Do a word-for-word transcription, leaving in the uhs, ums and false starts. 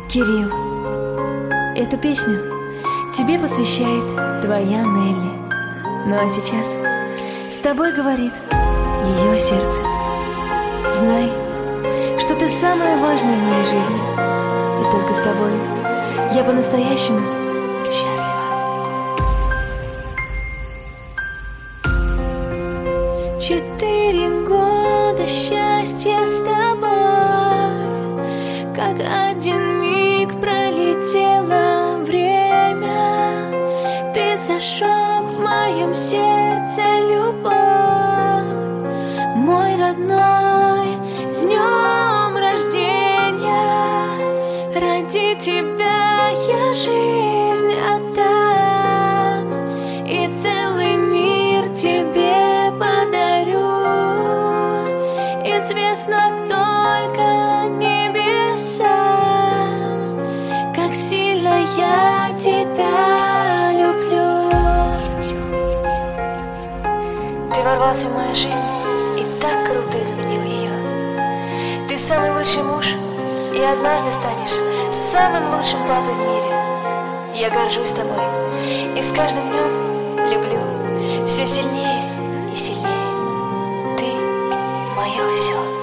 Кирилл, эту песню тебе посвящает твоя Нелли. Ну а сейчас с тобой говорит ее сердце. Знай, что ты самое важное в моей жизни, и только с тобой я по-настоящему счастлива. Четыре года счастья с тобой, как один миг пролетело время. Ты зажег в моем сердце любовь, мой родной, с днем рождения. Ради тебя я жизнь отдам и целый мир тебе подарю. Известно только небесам, как сильно я тебя люблю. Ты ворвался в мою жизнь и так круто изменил ее. Ты самый лучший муж, и однажды станешь самым лучшим папой в мире. Я горжусь тобой и с каждым днем люблю все сильнее и сильнее. Ты мое все.